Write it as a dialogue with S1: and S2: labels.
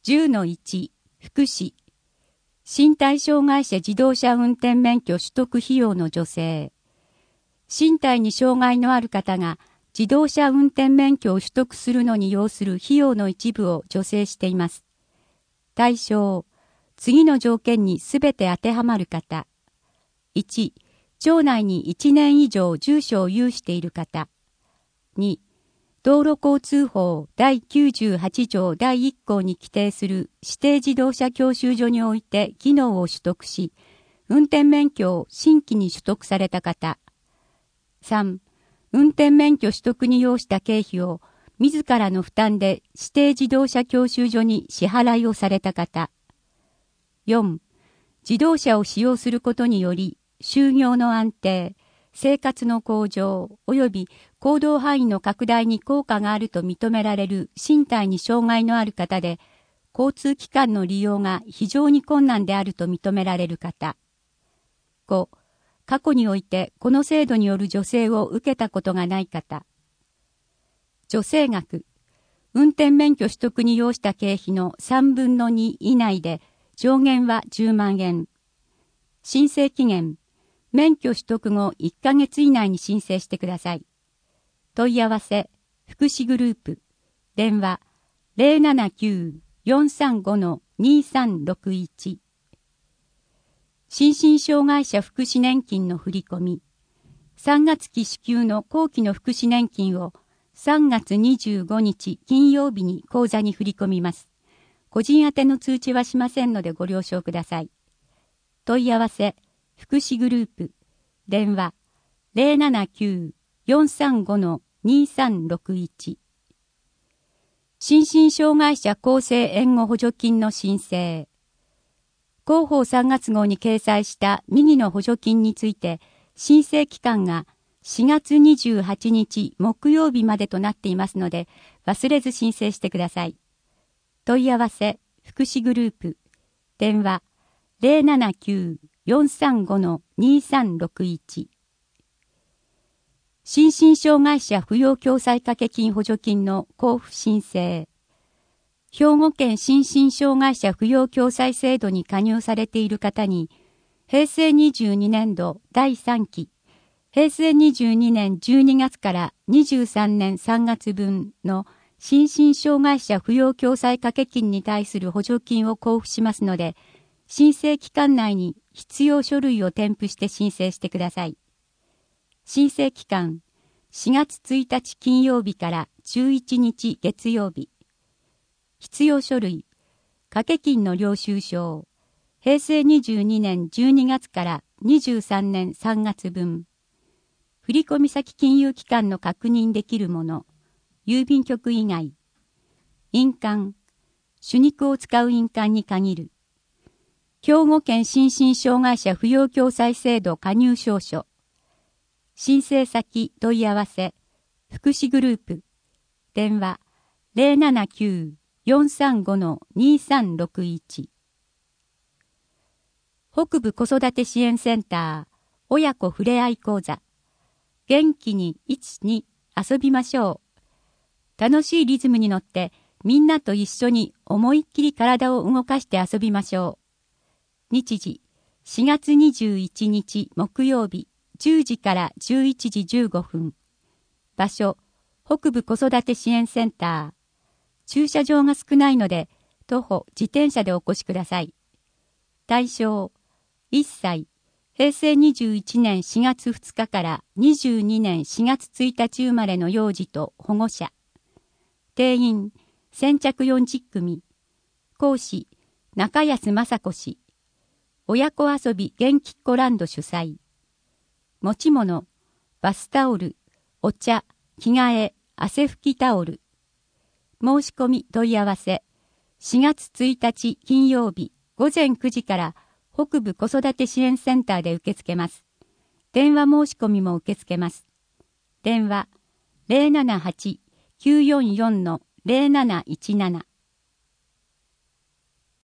S1: 10-1 福祉身体障害者自動車運転免許取得費用の助成。身体に障害のある方が自動車運転免許を取得するのに要する費用の一部を助成しています。対象、次の条件にすべて当てはまる方。1、町内に1年以上住所を有している方。2、道路交通法第98条第1項に規定する指定自動車教習所において技能を取得し、運転免許を新規に取得された方。3、運転免許取得に要した経費を自らの負担で指定自動車教習所に支払いをされた方。4、自動車を使用することにより、就業の安定、生活の向上及び行動範囲の拡大に効果があると認められる身体に障害のある方で、交通機関の利用が非常に困難であると認められる方。5、過去においてこの制度による助成を受けたことがない方。助成額、運転免許取得に要した経費の3分の2以内で上限は10万円。申請期限、免許取得後1ヶ月以内に申請してください。問い合わせ、福祉グループ、電話079-435-2361。心身障害者福祉年金の振込。3月期支給の後期の福祉年金を3月25日金曜日に口座に振り込みます。個人宛ての通知はしませんのでご了承ください。問い合わせ、福祉グループ、電話079-435-2361。心身障害者厚生援護補助金の申請。広報3月号に掲載した右の補助金について、申請期間が4月28日木曜日までとなっていますので、忘れず申請してください。問い合わせ、福祉グループ、電話079-435-2361。心身障害者扶養共済掛金補助金の交付申請。兵庫県心身障害者扶養共済制度に加入されている方に、平成22年度第3期、平成22年12月から23年3月分の心身障害者扶養共済掛金に対する補助金を交付しますので、申請期間内に必要書類を添付して申請してください。申請期間、4月1日金曜日から11日月曜日。必要書類、掛金の領収書、平成22年12月から23年3月分。振込先金融機関の確認できるもの、郵便局以外。印鑑、手肉を使う印鑑に限る。兵庫県心身障害者扶養共済制度加入証書。申請先問い合わせ、福祉グループ、電話079-435-2361。北部子育て支援センター、親子ふれあい講座。元気に1、2遊びましょう。楽しいリズムに乗ってみんなと一緒に思いっきり体を動かして遊びましょう。日時、4月21日木曜日、10時から11時15分。場所、北部子育て支援センター。駐車場が少ないので、徒歩、自転車でお越しください。対象、1歳、平成21年4月2日から22年4月1日生まれの幼児と保護者。定員、先着40組。講師、中安雅子氏。親子遊び元気っ子ランド主催。持ち物、バスタオル、お茶、着替え、汗拭きタオル。申し込み問い合わせ。4月1日金曜日午前9時から北部子育て支援センターで受け付けます。電話申し込みも受け付けます。電話 078-944-0717